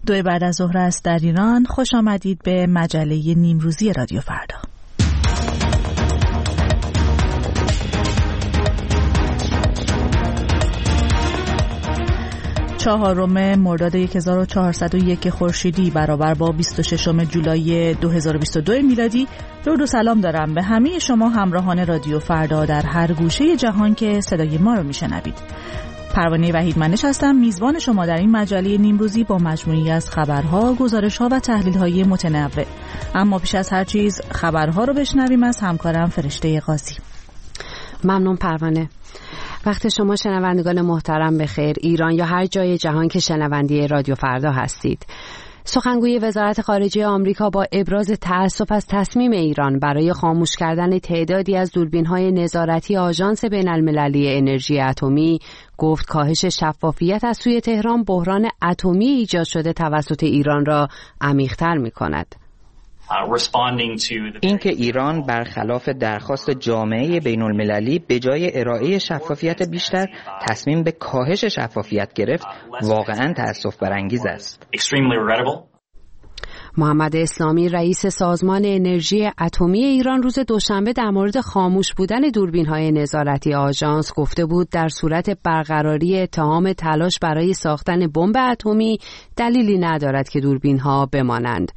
2 بعد از ظهر است در ایران. خوش آمدید به مجله نیمروزی رادیو فردا. چهارم مرداد 1401 خورشیدی برابر با 26 جولای 2022 میلادی. درود و سلام دارم به همه شما همراهان رادیو فردا در هر گوشه جهان که صدای ما رو میشنوید. پروانه وحیدمنش هستم، میزبان شما در این مجله نیمروزی با مجموعی از خبرها، گزارش‌ها و تحلیل‌های متنوع. اما پیش از هر چیز خبرها رو بشنویم از همکارم فرشته قاضی. ممنون پروانه. وقت شما شنوندگان محترم بخیر. ایران یا هر جای جهان که شنونده رادیو فردا هستید. سخنگوی وزارت خارجه آمریکا با ابراز تأسف از تصمیم ایران برای خاموش کردن تعدادی از دوربین‌های نظارتی آژانس بین‌المللی انرژی اتمی گفت کاهش شفافیت از سوی تهران بحران اتمی ایجاد شده توسط ایران را عمیق‌تر می‌کند. اینکه ایران برخلاف درخواست جامعه بین‌المللی به جای ارائه شفافیت بیشتر تصمیم به کاهش شفافیت گرفت واقعاً تأسف برانگیز است. محمد اسلامی رئیس سازمان انرژی اتمی ایران روز دوشنبه در مورد خاموش بودن دوربین‌های نظارتی آژانس گفته بود در صورت برقراری اتهام تلاش برای ساختن بمب اتمی دلیلی ندارد که دوربین‌ها بمانند.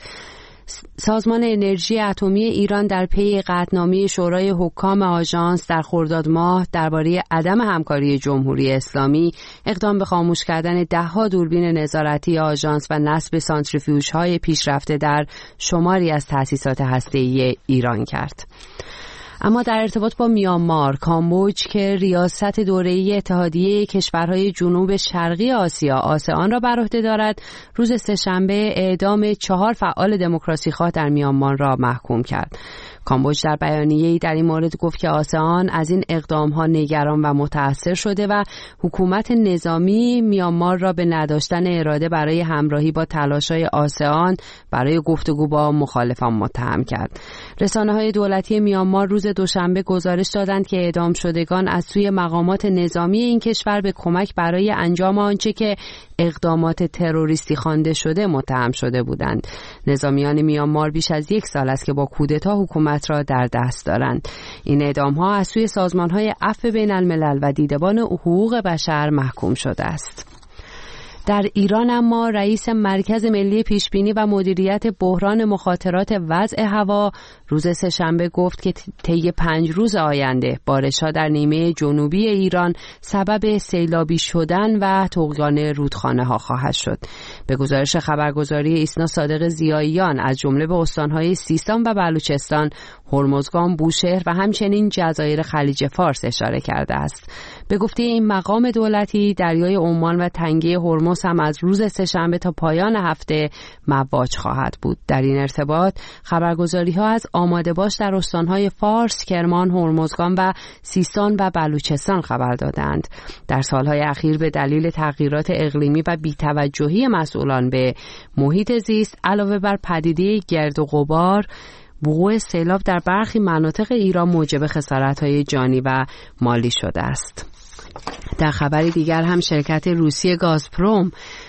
سازمان انرژی اتمی ایران در پی قطعنامه شورای حکام آژانس در خرداد ماه درباره عدم همکاری جمهوری اسلامی اقدام به خاموش کردن 10 دوربین نظارتی آژانس و نصب سانتریفیوژهای پیشرفته در شماری از تأسیسات هسته‌ای ایران کرد. اما در ارتباط با میانمار، کامبوج که ریاست دوره‌ای اتحادیه کشورهای جنوب شرقی آسیا آسئان را بر عهده دارد، روز سه‌شنبه اعدام 4 فعال دموکراسی‌خواه در میانمار را محکوم کرد. کامبوج در بیانیه‌ای در این مورد گفت که آسئان از این اقدام‌ها نگران و متأثر شده و حکومت نظامی میانمار را به نداشتن اراده برای همراهی با تلاش‌های آسئان برای گفتگو با مخالفان متهم کرد. رسانه‌های دولتی میانمار روز دوشنبه گزارش دادند که اعدام شدگان از سوی مقامات نظامی این کشور به کمک برای انجام آنچه که اقدامات تروریستی خوانده شده متهم شده بودند. نظامیان میانمار بیش از 1 سال است که با کودتا حکومت را در دست دارند. این اعدام‌ها از سوی سازمان‌های عفو بین‌الملل و دیدبان حقوق بشر محکوم شده است. در ایران اما رئیس مرکز ملی پیشبینی و مدیریت بحران مخاطرات وضع هوا روز سه‌شنبه گفت که طی 5 روز آینده بارش‌ها در نیمه جنوبی ایران سبب سیلابی شدن و طغیان رودخانه‌ها خواهد شد. به گزارش خبرگزاری ایسنا صادق ضیاییان از جمله به استان‌های سیستان و بلوچستان، هرمزگان، بوشهر و همچنین جزایر خلیج فارس اشاره کرده است. به گفته این مقام دولتی دریای عمان و تنگه هرمز هم از روز سه‌شنبه تا پایان هفته مواج خواهد بود. در این ارتباط خبرگزاری‌ها از آماده باش در استان‌های فارس، کرمان، هرمزگان و سیستان و بلوچستان خبر دادند. در سال‌های اخیر به دلیل تغییرات اقلیمی و بی‌توجهی مسئولان به محیط زیست علاوه بر پدیده گرد و غبار، وقوع سیلاب در برخی مناطق ایران موجب خسارت‌های جانی و مالی شده است. در خبری دیگر هم شرکت روسی گازپروم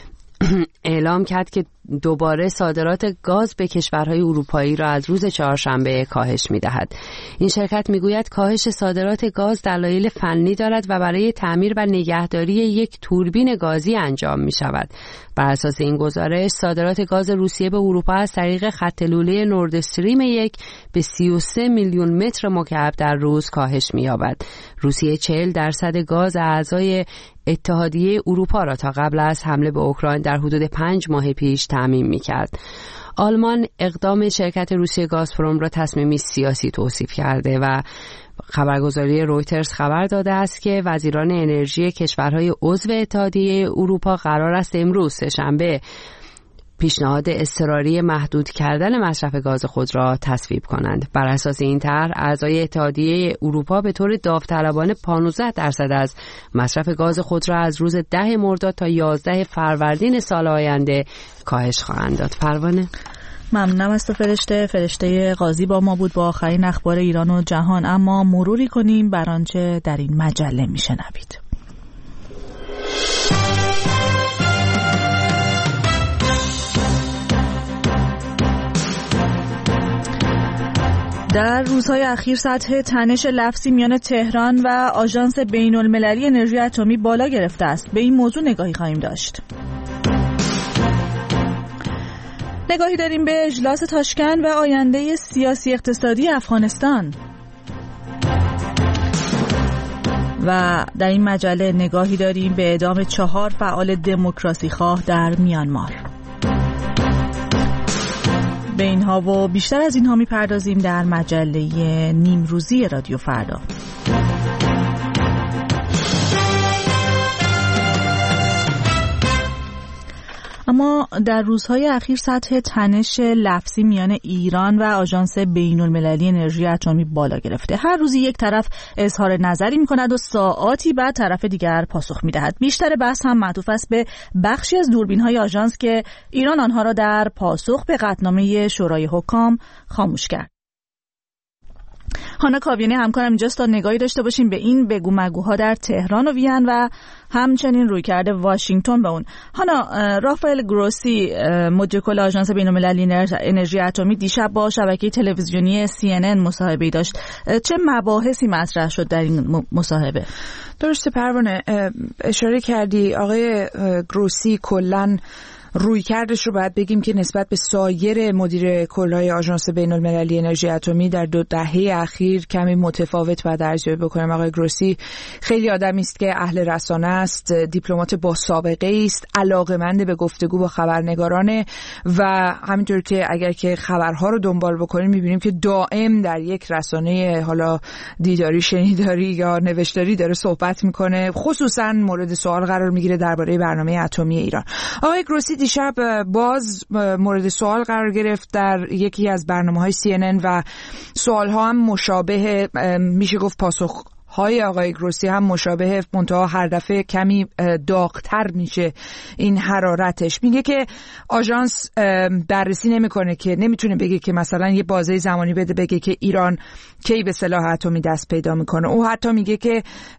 اعلام کرد که دوباره صادرات گاز به کشورهای اروپایی را از روز چهارشنبه کاهش می‌دهد. این شرکت می‌گوید کاهش صادرات گاز دلایل فنی دارد و برای تعمیر و نگهداری یک توربین گازی انجام می‌شود. بر اساس این گزارش صادرات گاز روسیه به اروپا از طریق خط لوله نورد استریم 1 به 33 میلیون متر مکعب در روز کاهش می‌یابد. روسیه 40% گاز اعضای اتحادیه اروپا را تا قبل از حمله به اوکراین در حدود 5 ماه پیش تامین می‌کرد. آلمان اقدام شرکت روسیه گازپروم را تصمیمی سیاسی توصیف کرده و خبرگزاری رویترز خبر داده است که وزیران انرژی کشورهای عضو اتحادیه اروپا قرار است امروز سه‌شنبه پیشنهاد اضطراری محدود کردن مصرف گاز خود را تصویب کنند. بر اساس این طرح اعضای اتحادیه اروپا به طور داوطلبانه 15% از مصرف گاز خود را از روز 10 مرداد تا 11 فروردین سال آینده کاهش خواهند داد. پروانه، ممنونم از تو فرشته قاضی با ما بود با آخرین اخبار ایران و جهان. اما مروری کنیم بر آنچه در این مجله میشنوید. در روزهای اخیر سطح تنش لفظی میان تهران و آژانس بین‌المللی انرژی اتمی بالا گرفته است. به این موضوع نگاهی خواهیم داشت. نگاهی داریم به اجلاس تاشکند و آینده سیاسی اقتصادی افغانستان. و در این مجله نگاهی داریم به اعدام 4 فعال دموکراسی خواه در میانمار. به اینها و بیشتر از اینها میپردازیم در مجله نیمروزی رادیو فردا. اما در روزهای اخیر سطح تنش لفظی میان ایران و آژانس بین‌المللی انرژی اتمی بالا گرفته. هر روزی یک طرف اظهار نظری می‌کند و ساعاتی بعد طرف دیگر پاسخ می‌دهد. بیشتر بحث هم معطوف است به بخشی از دوربین‌های آژانس که ایران آنها را در پاسخ به قطعنامه شورای حکام خاموش کرد. هانا کاویانی همکارم اینجاست تا نگاهی داشته باشیم به این بگو مگوها در تهران و وین و همچنین رویکرد واشنگتن به اون. هانا، رافائل گروسی مدیر کل آژانس بین‌المللی انرژی اتمی دیشب با شبکه تلویزیونی CNN مصاحبه‌ای داشت. چه مباحثی مطرح شد در این مصاحبه؟ درسته پروانه، اشاره کردی آقای گروسی کلاً رویکردش رو باید بگیم که نسبت به سایر مدیر کل‌های آژانس بین‌المللی انرژی اتمی در 2 دهه اخیر کمی متفاوت باید ارزیابی بکنیم. آقای گروسی خیلی آدمی است که اهل رسانه است، دیپلمات با سابقه است، علاقه‌مند به گفتگو با خبرنگارانه و همینطور که اگر که خبرها رو دنبال بکنیم می‌بینیم که دائم در یک رسانه حالا دیداری، شنیداری یا نوشتاری داره صحبت می‌کنه، خصوصاً مورد سوال قرار می‌گیره درباره برنامه اتمی ایران. آقای گروسی دیشب باز مورد سوال قرار گرفت در یکی از برنامه‌های CNN و سوال‌ها هم مشابه، میشه گفت پاسخ‌های آقای گروسی هم مشابه، منتها هر دفعه کمی داغ‌تر میشه این حرارتش. میگه که آژانس بررسی نمی‌کنه، که نمیتونه بگه که مثلا یه بازه زمانی بده بگه که ایران کی به سلاح اتمی دست پیدا میکنه. او حتی میگه که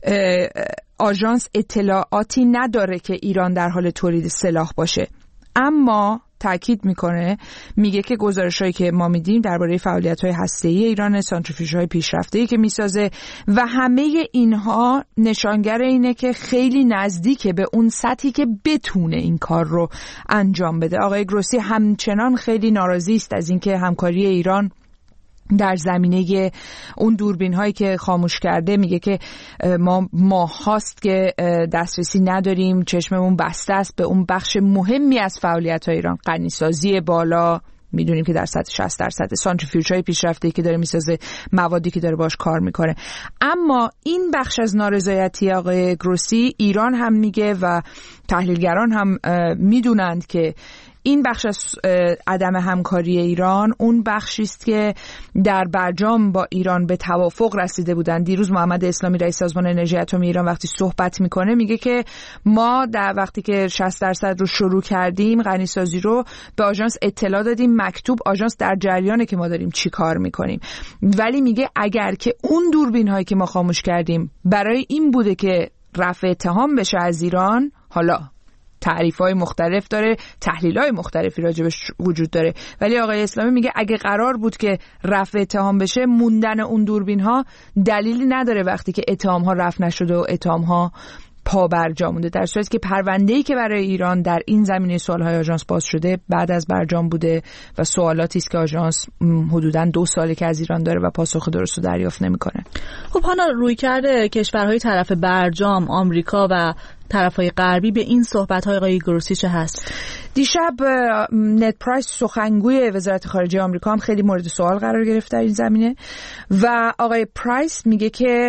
آژانس اطلاعاتی نداره که ایران در حال تولید سلاح باشه، اما تاکید میکنه، میگه که گزارشایی که ما میدیم درباره فعالیت‌های هسته‌ای ایران، سانتریفیوژهای پیشرفته‌ای که میسازه و همه اینها نشانگر اینه که خیلی نزدیکه به اون سطحی که بتونه این کار رو انجام بده. آقای گروسی همچنان خیلی ناراضی است از اینکه همکاری ایران در زمینه اون دوربین هایی که خاموش کرده، میگه که ما هاست که دسترسی نداریم، چشممون بسته است به اون بخش مهمی از فعالیت های ایران، غنیسازی بالا، میدونیم که در سطح 60% سانتریفیوژهای پیشرفته‌ای که داره میسازه، موادی که داره باش کار میکنه. اما این بخش از نارضایتی آقای گروسی ایران هم میگه و تحلیلگران هم میدونند که این بخش از عدم همکاری ایران اون بخشی است که در برجام با ایران به توافق رسیده بودن. دیروز محمد اسلامی رئیس سازمان انرژی اتمی ایران وقتی صحبت میکنه میگه که ما در وقتی که 60% رو شروع کردیم غنیسازی رو به آژانس اطلاع دادیم، مکتوب آژانس در جریانه که ما داریم چی کار میکنیم، ولی میگه اگر که اون دوربین هایی که ما خاموش کردیم برای این بوده که رفع اتهام بشه از ایران، حالا تعریف‌های مختلف داره، تحلیل‌های مختلفی راجبش وجود داره، ولی آقای اسلامی میگه اگه قرار بود که رفع اتهام بشه، موندن اون دوربین‌ها دلیلی نداره وقتی که اتهام‌ها رفع نشده و اتهام‌ها پا برجا مونده، در صورتی که پرونده‌ای که برای ایران در این زمینه سوال‌های آژانس باز شده بعد از برجام بوده و سوالاتی است که آژانس حدوداً 2 ساله که از ایران داره و پاسخ درست رو دریافت نمی‌کنه. خب هانا، رویکرد کشورهای طرف برجام، آمریکا و طرف‌های غربی به این صحبت‌های آقای گروسی چه هست؟ دیشب نت پرایس سخنگوی وزارت خارجه آمریکا هم خیلی مورد سوال قرار گرفت در این زمینه و آقای پرایس میگه که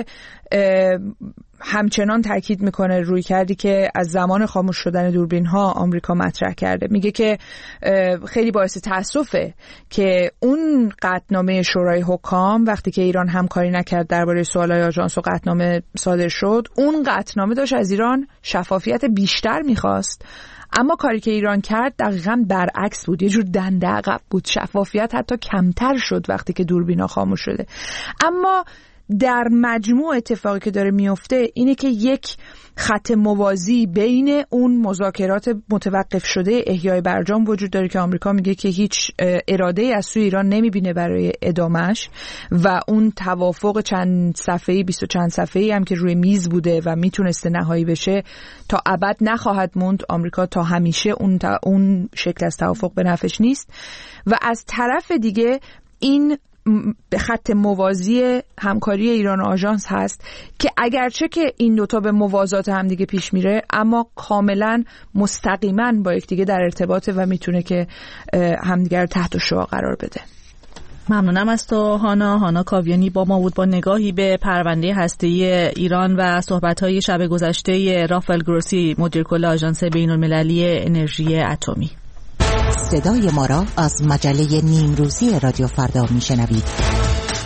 همچنان تاکید میکنه روی کردی که از زمان خاموش شدن دوربین ها آمریکا مطرح کرده. میگه که خیلی باعث تأسفه که اون قطعنامه شورای حکام وقتی که ایران همکاری نکرد درباره سوالای آژانس و قطعنامه صادر شد، اون قطعنامه داشت از ایران شفافیت بیشتر میخواست، اما کاری که ایران کرد دقیقاً برعکس بود، یه جور دنده عقب بود، شفافیت حتی کمتر شد وقتی که دوربینا خاموش شده. اما در مجموع اتفاقی که داره میفته اینه که یک خط موازی بین اون مذاکرات متوقف شده احیای برجام وجود داره که آمریکا میگه که هیچ اراده‌ای از سوی ایران نمیبینه برای ادامهش و اون توافق چند صفحه‌ای 20 و چند صفحه‌ای هم که روی میز بوده و میتونسته نهایی بشه تا ابد نخواهد موند. آمریکا تا همیشه اون شکل از توافق به نفعش نیست و از طرف دیگه این به خط موازی همکاری ایران و آژانس هست که اگرچه که این دوتا به موازات همدیگه پیش میره اما کاملا مستقیما با یکدیگه در ارتباطه و میتونه که همدیگه رو تحت شعاع قرار بده. ممنونم از تو هانا کاویانی با ما بود با نگاهی به پرونده هسته‌ای ایران و صحبت‌های شب گذشته رافائل گروسی مدیر کل آژانس بین‌المللی انرژی اتمی. صدای ما را از مجله نیمروزی رادیو فردا میشنوید.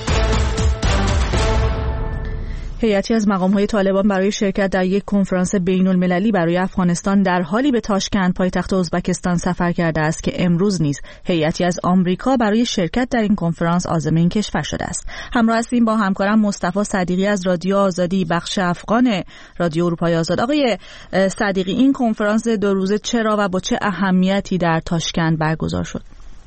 هیئتی از مقام‌های طالبان برای شرکت در یک کنفرانس بین‌المللی برای افغانستان در حالی به تاشکند پایتخت ازبکستان سفر کرده است که امروز نیز هیئتی از آمریکا برای شرکت در این کنفرانس عازم این کشور شده است. همراه هستیم با همکارم مصطفی صدیقی از رادیو آزادی بخش افغان رادیو اروپای آزاد. آقای صدیقی، این کنفرانس 2 روزه چرا و با چه اهمیتی در تاشکند برگزار شد؟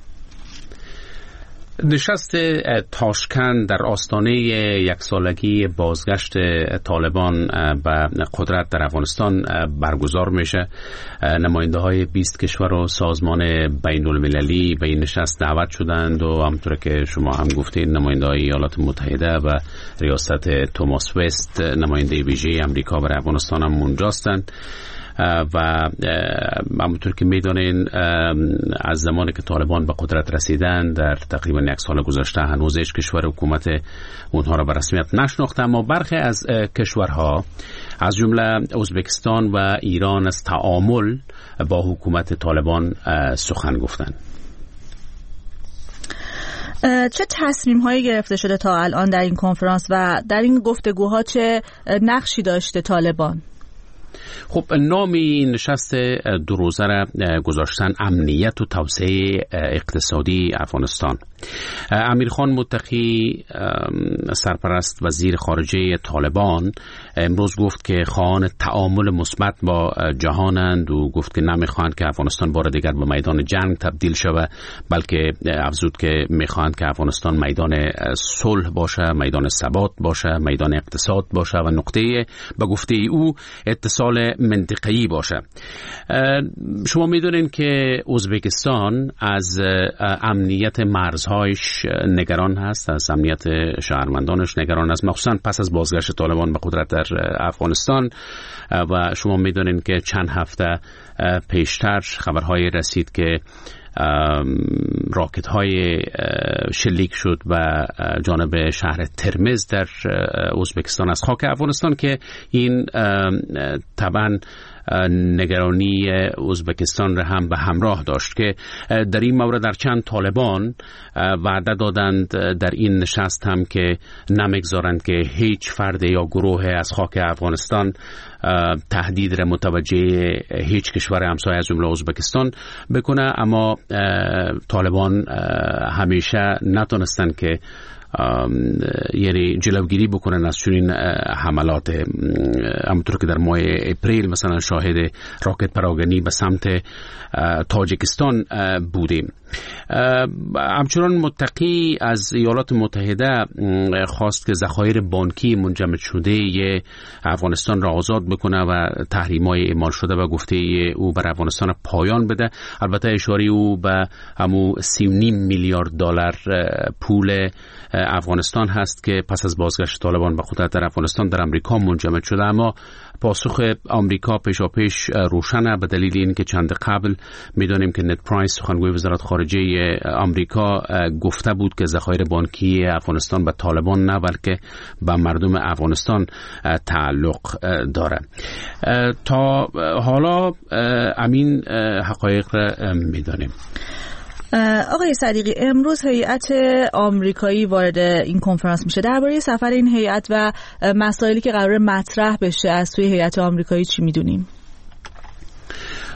نشست تاشکند در آستانه 1 سالگی بازگشت طالبان به قدرت در افغانستان برگزار میشه. نماینده های 20 کشور و سازمان بین المللی به این نشست دعوت شدند و همونطور که شما هم گفتید نماینده های ایالات متحده و ریاست توماس وست نماینده ویژه امریکا برای افغانستان هم اونجاستند و همونطور که میدونین از زمانی که طالبان به قدرت رسیدن در تقریبا 1 سال گذشته هنوز هیچ کشور حکومت اونها را به رسمیت نشناخته، اما برخی از کشورها از جمله ازبکستان و ایران از تعامل با حکومت طالبان سخن گفتند. چه تصمیم هایی گرفته شده تا الان در این کنفرانس و در این گفتگوها چه نقشی داشته طالبان؟ خب نام این نشست 2 روزه را گذاشتن امنیت و توسعه اقتصادی افغانستان. امیرخان متقی سرپرست وزیر خارجه طالبان امروز گفت که خواهان تعامل مثبت با جهانند و گفت که نمیخواهند که افغانستان بار دیگر به میدان جنگ تبدیل شود، بلکه افزود که میخواهند که افغانستان میدان صلح باشه، میدان ثبات باشه، میدان اقتصاد باشه و نقطه به گفته او اتصال منطقه‌ای باشه. شما میدونین که ازبکستان از امنیت مرزهایش نگران هست، از امنیت شهروندانش نگران است، مخصوصا پس از بازگشت طالبان به قدرت در افغانستان و شما میدونین که چند هفته پیشتر خبرهای رسید که راکت های شلیک شد و جانب شهر ترمز در ازبکستان از خاک افغانستان که این طبعا نگرانی ازبکستان را هم به همراه داشت که در این مورد در چند طالبان وعده دادند در این نشست هم که نمیگذارند که هیچ فرد یا گروه از خاک افغانستان تهدید را متوجه هیچ کشور همسایه از جمله ازبکستان بکنه، اما طالبان همیشه نتونستند که یعنی جلوگیری بکنن از چنین حملات. همونطور که در ماه اپریل مثلا شاهد راکت پراگنی به سمت تاجیکستان بودیم. همچنان متقی از ایالات متحده خواست که ذخایر بانکی منجمد شده افغانستان را آزاد بکنه و تحریم‌های اعمال شده و گفته او بر افغانستان پایان بده. البته اشاره او به همون 3.5 میلیارد دلار پول افغانستان هست که پس از بازگشت طالبان به قدرت در افغانستان در امریکا منجمد شده، اما پاسخ آمریکا پیشاپیش روشنه به دلیل اینکه چند قبل میدونیم که نت پرایس سخنگوی وزارت خارجه آمریکا گفته بود که ذخایر بانکی افغانستان به طالبان نه بلکه به مردم افغانستان تعلق داره. تا حالا امین حقایق را میدونیم. آقای صدیقی، امروز هیئت آمریکایی وارد این کنفرانس میشه. درباره سفر این هیئت و مسائلی که قرار مطرح بشه از توی هیئت آمریکایی چی میدونیم؟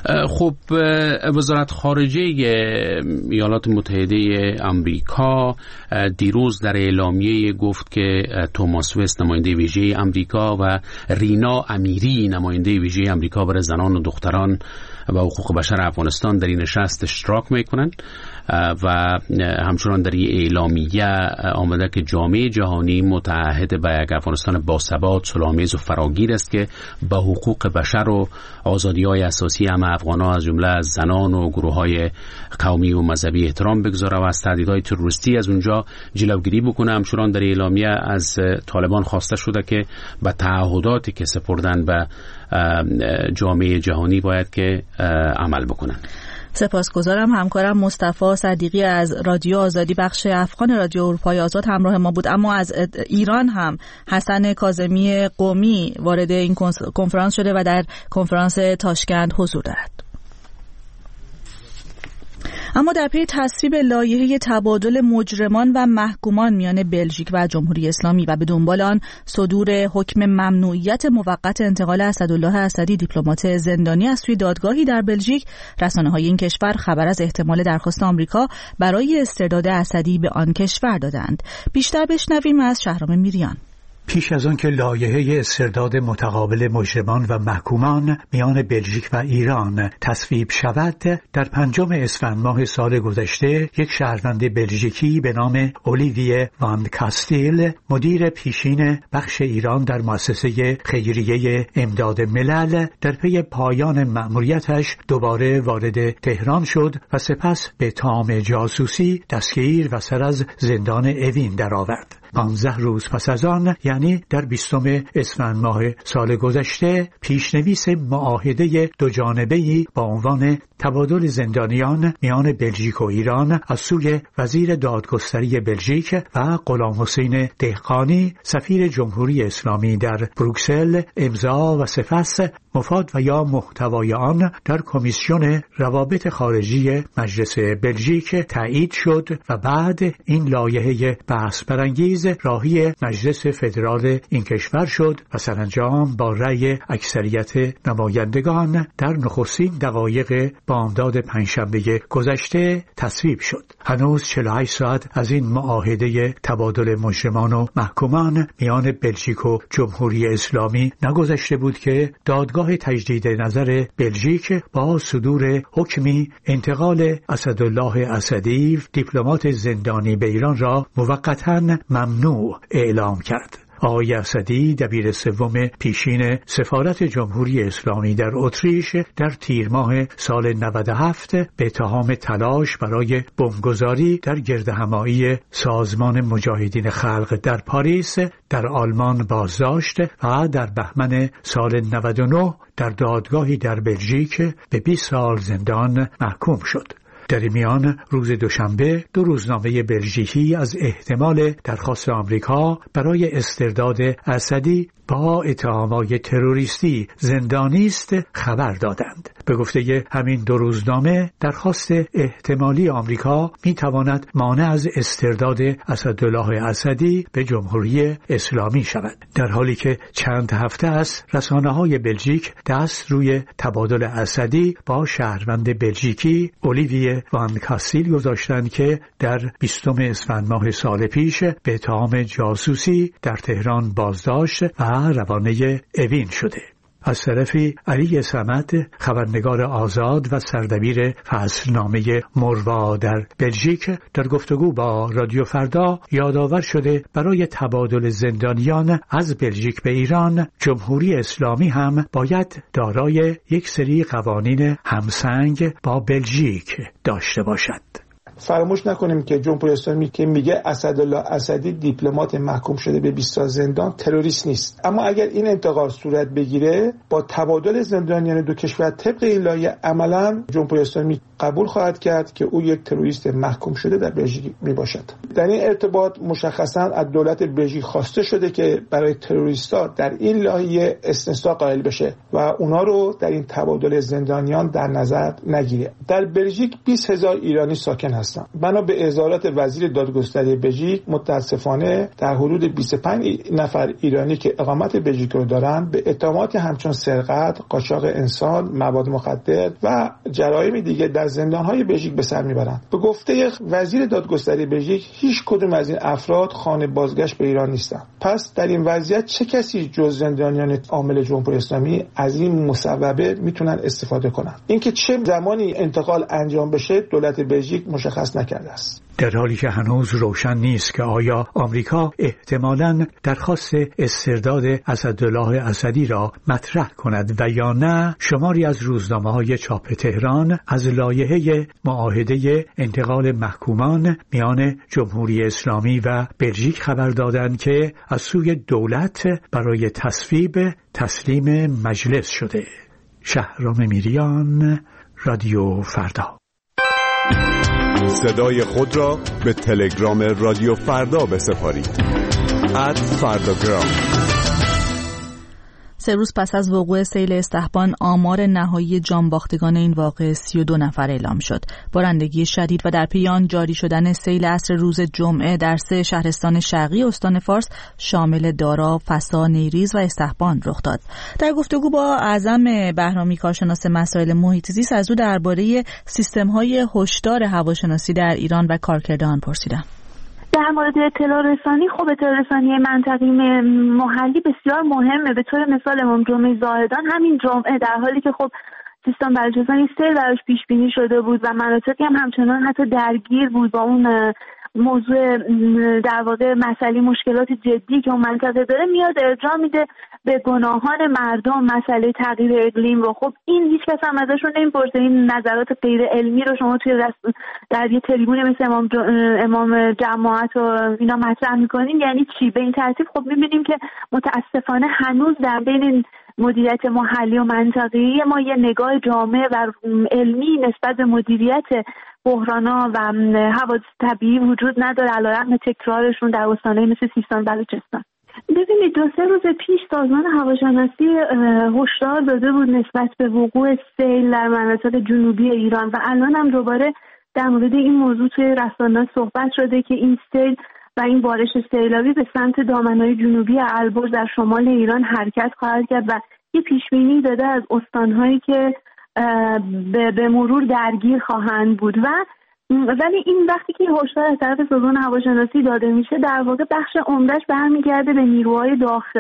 خب وزارت خارجه ایالات متحده آمریکا دیروز در اعلامیه گفت که توماس وست نماینده ویژه آمریکا و رینا امیری نماینده ویژه آمریکا برای زنان و دختران و حقوق بشر افغانستان در این نشست اشتراک میکنند و همچنان در این اعلامیه آمده که جامعه جهانی متعهد به یک افغانستان باثبات، صلح‌آمیز و فراگیر است که به حقوق بشر و آزادی‌های اساسی همه افغان‌ها از جمله از زنان و گروه‌های قومی و مذهبی احترام بگذاره و از تهدیدهای تروریستی از اونجا جلوگیری بکنه. همچنان در اعلامیه از طالبان خواسته شده که به تعهداتی که سپردن به جامعه جهانی باید که عمل بکنن. سپاسگزارم. همکارم مصطفی صدیقی از رادیو آزادی بخش افغان رادیو اروپای آزاد همراه ما بود. اما از ایران هم حسن کاظمی قمی وارد این کنفرانس شده و در کنفرانس تاشکند حضور دارد. اما در پی تصویب لایحه تبادل مجرمان و محکومان میان بلژیک و جمهوری اسلامی و به دنبال آن صدور حکم ممنوعیت موقت انتقال اسدالله اسدی دیپلمات زندانی از سوی دادگاهی در بلژیک، رسانه‌های این کشور خبر از احتمال درخواست آمریکا برای استرداد اسدی به آن کشور دادند. بیشتر بشنویم از شهرام میریان. پیش از آن که لایحه استرداد متقابل مجرمان و محکومان میان بلژیک و ایران تصویب شود، در 5 اسفند ماه سال گذشته یک شهروند بلژیکی به نام اولیویه وان کاستیل، مدیر پیشین بخش ایران در مؤسسه خیریه امداد ملل، در پی پایان مأموریتش دوباره وارد تهران شد و سپس به اتهام جاسوسی دستگیر و سر از زندان اوین درآورد. 15 روز پس از آن، یعنی در 20 اسفند ماه سال گذشته، پیشنویس معاهده دوجانبه‌ای با عنوان تبادل زندانیان میان بلژیک و ایران از سوی وزیر دادگستری بلژیک و غلام حسین دهقانی سفیر جمهوری اسلامی در بروکسل امضا و سپس مفاد و یا محتوای آن در کمیسیون روابط خارجی مجلس بلژیک تایید شد و بعد این لایحه بحث برانگیز راهی مجلس فدرال این کشور شد و سرانجام با رأی اکثریت نمایندگان در نخستین دقایق بامداد پنجشنبه گذشته تصویب شد. هنوز 48 ساعت از این معاهده تبادل مجرمان و محکومان میان بلژیک و جمهوری اسلامی نگذشته بود که دادگاه تجدید نظر بلژیک با صدور حکمی انتقال اسدالله اسدی دیپلمات زندانی به ایران را موقتاً ممنوع اعلام کرد. آقای اسدی دبیر سوم پیشین سفارت جمهوری اسلامی در اتریش در تیر ماه سال 97 به اتهام تلاش برای بمبگذاری در گردهمایی سازمان مجاهدین خلق در پاریس در آلمان بازداشت و در بهمن سال 99 در دادگاهی در بلژیک به 20 سال زندان محکوم شد. در میان روز دوشنبه 2 روزنامه بلژیکی از احتمال درخواست آمریکا برای استرداد اسدی با اتهامات تروریستی زندانی است خبر دادند. به گفته همین 2 روزنامه، درخواست احتمالی آمریکا میتواند مانع از استرداد اسدالله اسدی به جمهوری اسلامی شود، در حالی که چند هفته است رسانه‌های بلژیک دست روی تبادل اسدی با شهروند بلژیکی اولیویه وان کاستیل گذاشتند که در 20 اسفند ماه سال پیش به اتهام جاسوسی در تهران بازداشت و روانه اوین شده. از طرفی علی صمد، خبرنگار آزاد و سردبیر فصلنامه مروا در بلژیک، در گفتگو با رادیو فردا یادآور شده برای تبادل زندانیان از بلژیک به ایران، جمهوری اسلامی هم باید دارای یک سری قوانین همسنگ با بلژیک داشته باشد. فراموش نکنیم که جمهوری اسلامی که میگه اسدالله اسدی دیپلمات محکوم شده به 20 سال زندان تروریست نیست، اما اگر این انتقال صورت بگیره با تبادل زندانیان 2 کشور طبق این لایحه عملا جمهوری اسلامی قبول خواهد کرد که او یک تروریست محکوم شده در بلژیک میباشد. در این ارتباط مشخصاً از دولت بلژیک خواسته شده که برای تروریست‌ها در این لایحه استثنا قائل بشه و اونا رو در این تبادل زندانیان در نظر نگیره. در بلژیک 20,000 ایرانی ساکن هستند. بنا به اظهارات وزیر دادگستری بلژیک متاسفانه در حدود 25 نفر ایرانی که اقامت بلژیک رو دارن به اتهامات همچون سرقت، قاچاق انسان، مواد مخدر و جرایم دیگه در زندان‌های بلژیک به سر میبرند. به گفته وزیر دادگستری بلژیک هیچ کدوم از این افراد خانه بازگشت به ایران نیستند. پس در این وضعیت چه کسی جز زندانیان عامل جمهوری اسلامی از این مصوبه میتونن استفاده کنن؟ اینکه چه زمانی انتقال انجام بشه دولت بلژیک مشخص نکرده است. در حالی که هنوز روشن نیست که آیا آمریکا احتمالاً درخواست استرداد اسدالله اسدی را مطرح کند و یا نه، شماری از روزنامه‌های چاپ تهران از لایحه معاهده انتقال محکومان میان جمهوری اسلامی و بلژیک خبر دادند که از سوی دولت برای تصویب تسلیم مجلس شده. شهرام میریان، رادیو فردا. صدای خود را به تلگرام رادیو فردا بسپارید. @فرداگرام. 3 روز پس از وقوع سیل استحبان آمار نهایی جانباختگان این واقعه 32 نفر اعلام شد. بارندگی شدید و در پی آن جاری شدن سیل عصر روز جمعه در 3 شهرستان شرقی استان فارس شامل دارا، فسا، نیریز و استحبان رخ داد. در گفتگو با اعظم بهرامی کارشناس مسائل محیط زیست از او درباره سیستم‌های هشدار هواشناسی در ایران و کارکرد آن پرسیدم. در مورد اطلاع رسانی، خب اطلاع رسانی منطقی محلی بسیار مهمه. به طور مثال امام جمعه زاهدان همین جمعه در حالی که خب سیستان بلوچستان سیل براش پیش بینی شده بود و مناطقی هم همچنان حتی درگیر بود با اون موضوع در واقع مسئله مشکلات جدی که اون منطقه داره، میاد ارجاع میده به گناهان مردم، مسئله تغییر اقلیم رو. خب این هیچ کس هم ازشون نمیپرسه. این نظرات غیر علمی رو شما توی در یه تریبون مثل امام جماعت و اینا مطرح میکنین، یعنی چی؟ به این ترتیب خب میبینیم که متاسفانه هنوز در بین مدیریت محلی و منطقه‌ای ما یه نگاه جامع و علمی نسبت به مدیریت بحرانا و حوادث طبیعی وجود نداره، علیرغم تکرارشون در استان‌های مثل سیستان بلوچستان. ببینید 2-3 روز پیش سازمان هواشناسی هشدار داده بود نسبت به وقوع سیل در مناطق جنوبی ایران و الان هم دوباره در مورد این موضوع توی رسانه‌ها صحبت شده که این سیل و این بارش سیلابی به سمت دامنه‌های جنوبی البرز در شمال ایران حرکت خواهد کرد و یه پیشبینی داده از استان‌هایی که به مرور درگیر خواهند بود. ولی این وقتی که هشدار از طرف سازمان هواشناسی داده میشه، در واقع بخش عمده‌اش برمیگرده به نیروهای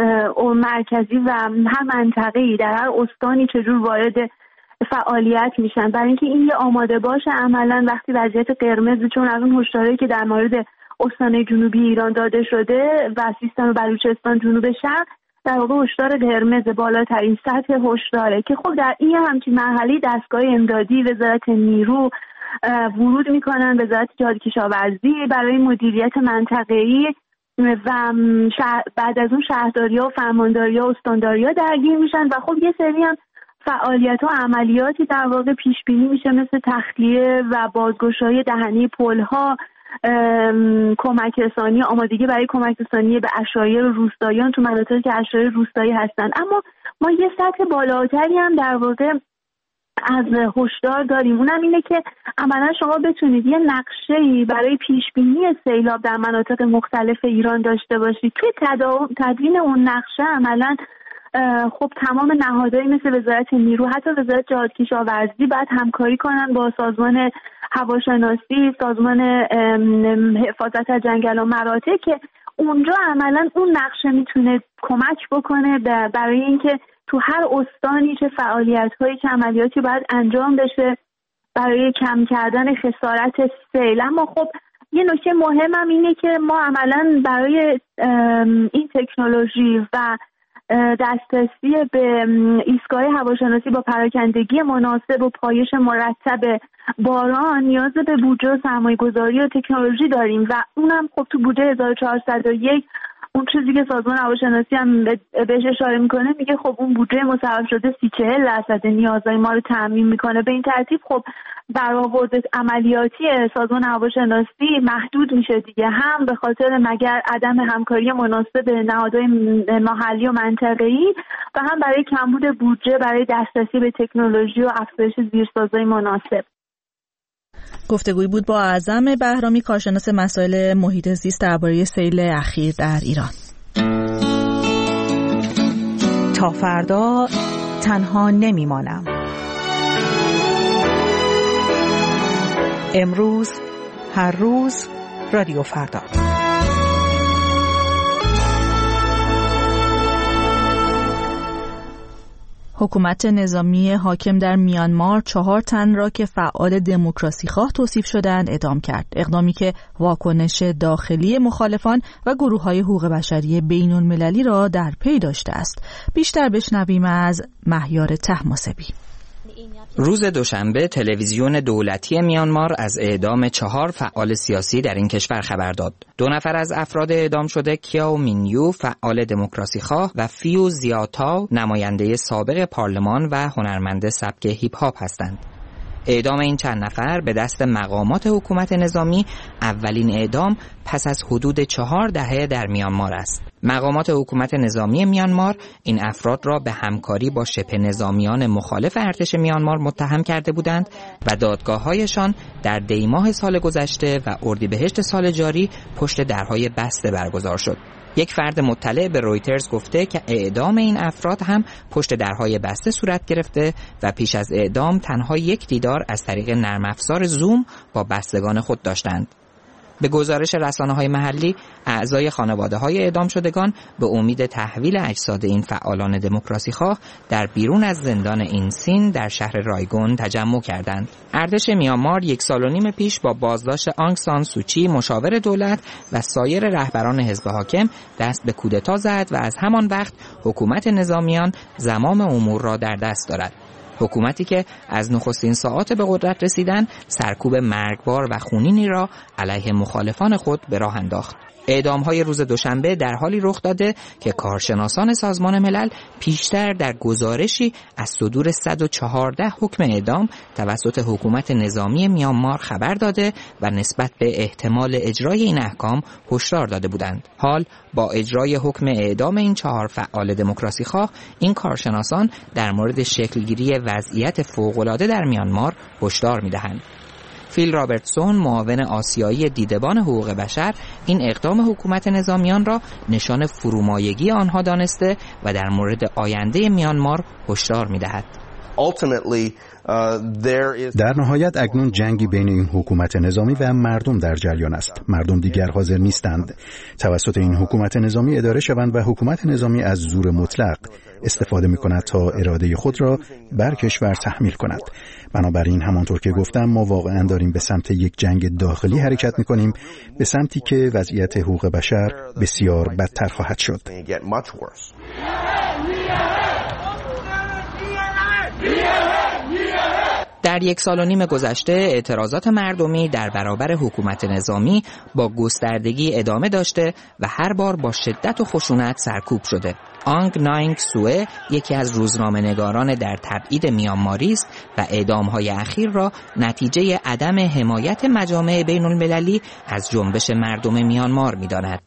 مرکزی و هر منطقه‌ای در هر استانی چجور وارد فعالیت میشن، برای اینکه این یه آماده باشه عملاً وقتی وضعیت قرمز، چون از اون هشداری که در مورد استان جنوبی ایران داده شده و سیستان بلوچستان جنوب شرق در واقع هشدار قرمز بالاترین سطح هشداره که خب در این همچین مرحله دستگاه امدادی، وزارت نیرو ورود میکنن، وزارت جهاد کشاورزی برای مدیریت منطقه‌ای و بعد از اون شهرداری‌ها و فرمانداری‌ها و استانداری‌ها درگیر میشن و خب یه سری هم فعالیت و عملیاتی در واقع پیش بینی میشه مثل تخلیه و بازگشایی دهنی پل‌ها، کمک رسانی، آمادگی برای کمک رسانی به اشایر و روستاییان تو مناطقی که اشایر روستایی هستن. اما ما یه سطح بالاتری هم در واقع از هشدار داریم، اونم اینه که عملا شما بتونید یه نقشه‌ای برای پیشبینی سیلاب در مناطق مختلف ایران داشته باشید. توی تدوین اون نقشه عملا خب تمام نهادهایی مثل وزارت نیرو، حتی وزارت جهاد کشاورزی باید همکاری کنن با سازمان هواشناسی، سازمان حفاظت از جنگل و مراتع که اونجا عملا اون نقشه میتونه کمک بکنه برای اینکه تو هر استانی چه فعالیت‌هایی، چه عملیاتی باید انجام بشه برای کم کردن خسارت سیل. اما خب یه نکته مهم هم اینه که ما عملا برای این تکنولوژی و دسترسی به ایستگاه هواشناسی با پراکندگی مناسب و پایش مرتب باران نیاز به بودجه و سرمایه‌گذاری و تکنولوژی داریم و اونم خب تو بودجه 1401 اون چیزی که سازمان هواشناسی هم بهش اشاره میکنه، میگه خب اون بودجه مصرف شده 30-40% نیازهای ما رو تامین میکنه. به این ترتیب خب برآورد عملیاتی سازمان هواشناسی محدود میشه دیگه، هم به خاطر مگر عدم همکاری مناسب نهادهای محلی و منطقه‌ای و هم برای کمبود بودجه برای دسترسی به تکنولوژی و افزایش زیرسازهای مناسب. گفتگویی بود با اعظم بهرامی، کارشناس مسائل محیط زیست، درباره سیل اخیر در ایران. تا فردا تنها نمیمانم. امروز، هر روز، رادیو فردا. حکومت نظامی حاکم در میانمار 4 تن را که فعال دموکراسی خواه توصیف شدند اعدام کرد. اقدامی که واکنش داخلی مخالفان و گروه‌های حقوق بشری بین‌المللی را در پی داشته است. بیشتر بشنویم از مهیار طهماسبی. روز دوشنبه تلویزیون دولتی میانمار از اعدام 4 فعال سیاسی در این کشور خبر داد. 2 نفر از افراد اعدام شده کیاو مینیو فعال دموکراسی خواه و فیو زیاتاو نماینده سابق پارلمان و هنرمند سبک هیپ هاپ هستند. اعدام این چند نفر به دست مقامات حکومت نظامی اولین اعدام پس از حدود 4 دهه در میانمار است. مقامات حکومت نظامی میانمار این افراد را به همکاری با شبه نظامیان مخالف ارتش میانمار متهم کرده بودند و دادگاه‌هایشان در دیماه سال گذشته و اردیبهشت سال جاری پشت درهای بسته برگزار شد. یک فرد مطلع به رویترز گفته که اعدام این افراد هم پشت درهای بسته صورت گرفته و پیش از اعدام تنها یک دیدار از طریق نرم افزار زوم با بستگان خود داشتند. به گزارش رسانه‌های محلی، اعضای خانواده‌های اعدام شدگان به امید تحویل اجساد این فعالان دموکراسی خواه در بیرون از زندان اینسین در شهر رایگون تجمع کردند. ارتش میانمار 1.5 سال پیش با بازداشت آنگ سان سوچی مشاور دولت و سایر رهبران حزب حاکم دست به کودتا زد و از همان وقت حکومت نظامیان زمام امور را در دست دارد. حکومتی که از نخستین ساعات به قدرت رسیدن سرکوب مرگبار و خونینی را علیه مخالفان خود به راه انداخت. اعدام‌های روز دوشنبه در حالی رخ داده که کارشناسان سازمان ملل پیشتر در گزارشی از صدور 114 حکم اعدام توسط حکومت نظامی میانمار خبر داده و نسبت به احتمال اجرای این احکام هشدار داده بودند. حال با اجرای حکم اعدام این 4 فعال دموکراسی خواه، این کارشناسان در مورد شکلگیری وضعیت فوق‌العاده در میانمار هشدار می‌دهند. فیل رابرتسون، معاون آسیایی دیدبان حقوق بشر، این اقدام حکومت نظامیان را نشان فرومایگی آنها دانسته و در مورد آینده میانمار هشدار می‌دهد. در نهایت اکنون جنگی بین این حکومت نظامی و مردم در جریان است. مردم دیگر حاضر نیستند توسط این حکومت نظامی اداره شوند و حکومت نظامی از زور مطلق استفاده می‌کند تا اراده خود را بر کشور تحمیل کند. بنابراین همانطور که گفتم، ما واقعا داریم به سمت یک جنگ داخلی حرکت می‌کنیم، به سمتی که وضعیت حقوق بشر بسیار بدتر خواهد شد. در 1.5 سال گذشته اعتراضات مردمی در برابر حکومت نظامی با گستردگی ادامه داشته و هر بار با شدت و خشونت سرکوب شده. آنگ ناینگ سوه یکی از روزنامه‌نگاران در تبعید میانماری است و اعدام‌های اخیر را نتیجه عدم حمایت مجامع بین‌المللی از جنبش مردم میانمار می‌داند.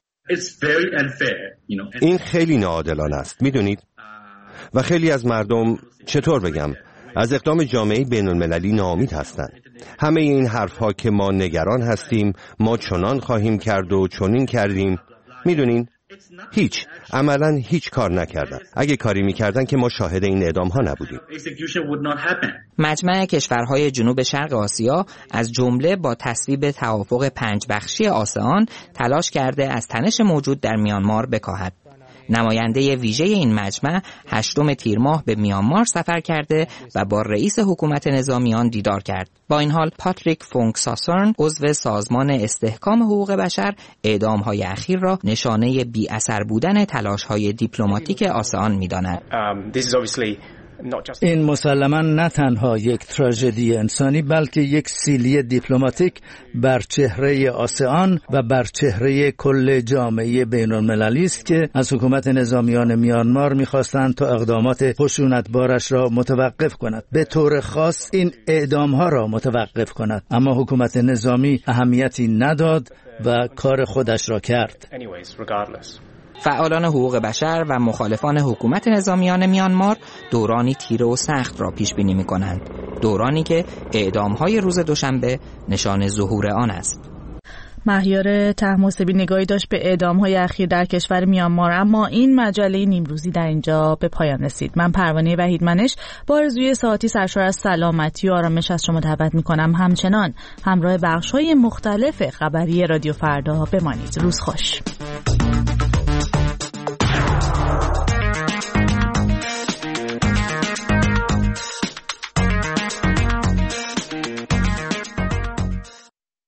این خیلی ناعادلانه است، می‌دونید؟ و خیلی از مردم، چطور بگم، از اقدام جامعه بین‌المللی ناامید هستند. همه این حرف‌ها که ما نگران هستیم، ما چنان خواهیم کرد و چنین کردیم، میدونین؟ عملاً هیچ کار نکردن. اگه کاری میکردن که ما شاهد این اعدام‌ها نبودیم. مجمع کشورهای جنوب شرق آسیا از جمله با تصویب توافق 5 بخشی آسئان تلاش کرده از تنش موجود در میانمار بکاهد. نماینده ویژه این مجمع 8 تیر ماه به میانمار سفر کرده و با رئیس حکومت نظامیان دیدار کرد. با این حال پاتریک فونگساسرن، عضو سازمان استحکام حقوق بشر، اعدام‌های اخیر را نشانه بی اثر بودن تلاش‌های دیپلماتیک آسئان می‌داند. این مسلماً نه تنها یک تراژدی انسانی بلکه یک سیلی دیپلماتیک بر چهره آسیان و بر چهره کل جامعه بین‌المللی است که از حکومت نظامیان میانمار می‌خواستند تا اقدامات خشونتبارش را متوقف کند، به طور خاص این اعدام‌ها را متوقف کند، اما حکومت نظامی اهمیتی نداد و کار خودش را کرد. فعالان حقوق بشر و مخالفان حکومت نظامیان میانمار دورانی تیره و سخت را پیش بینی می‌کنند، دورانی که اعدام‌های روز دوشنبه نشان ظهور آن است. مهیار طهماسبی نگاهی داشت به اعدام‌های اخیر در کشور میانمار، اما این مجله نیمروزی در اینجا به پایان رسید. من پروانه وحیدمنش با آرزوی ساعتی سرشار از سلامتی و آرامش از شما دعوت می‌کنم همچنان همراه بخش‌های مختلف خبری رادیو فردا بمانید. روز خوش.